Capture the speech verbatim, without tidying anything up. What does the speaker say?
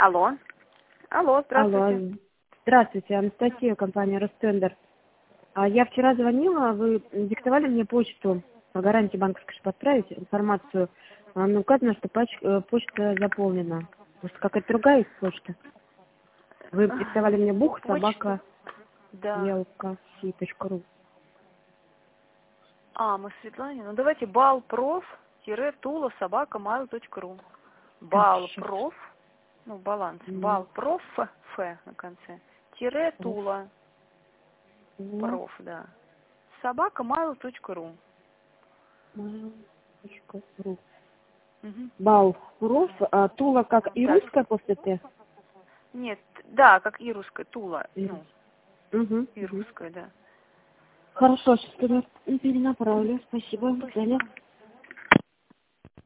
Алло. Алло, здравствуйте. Алло. Здравствуйте, Анастасия, компания Ростендер. А я вчера звонила, вы диктовали мне почту по гарантии банковской, чтобы отправить информацию. А, ну, указано, что пач- э, почта заполнена. Может, какая-то другая есть почта? Вы диктовали мне бух, собака, Да. елка.си точка ру. А, мы Светлане. Ну давайте балпроф-тула собака mail точка ру. Балпроф, ну баланс, балпроф, ф на конце, тире тула, проф, да. Собака mail точка ру. Ру. Балпроф, а тула как и Да. русская после Т? Нет, да, как и русская, тула, И- ну, Угу. и русская, да. Хорошо, сейчас перенаправлю. Спасибо. До свидания.